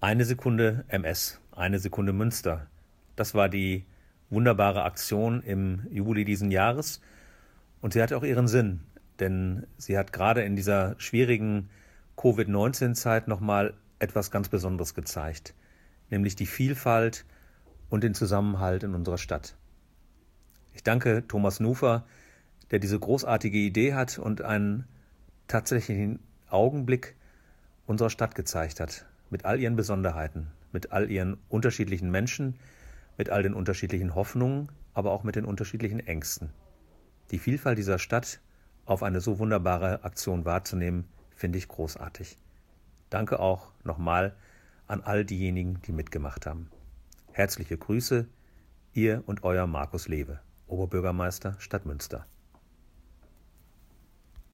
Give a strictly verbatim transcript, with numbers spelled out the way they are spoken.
Eine Sekunde M S, eine Sekunde Münster. Das war die wunderbare Aktion im Juli diesen Jahres. Und sie hatte auch ihren Sinn, denn sie hat gerade in dieser schwierigen Covid neunzehn Zeit nochmal etwas ganz Besonderes gezeigt, nämlich die Vielfalt und den Zusammenhalt in unserer Stadt. Ich danke Thomas Nufer, der diese großartige Idee hat und einen tatsächlichen Augenblick unserer Stadt gezeigt hat, mit all ihren Besonderheiten, mit all ihren unterschiedlichen Menschen, mit all den unterschiedlichen Hoffnungen, aber auch mit den unterschiedlichen Ängsten. Die Vielfalt dieser Stadt auf eine so wunderbare Aktion wahrzunehmen, finde ich großartig. Danke auch nochmal an all diejenigen, die mitgemacht haben. Herzliche Grüße, ihr und euer Markus Lewe, Oberbürgermeister Stadt Münster.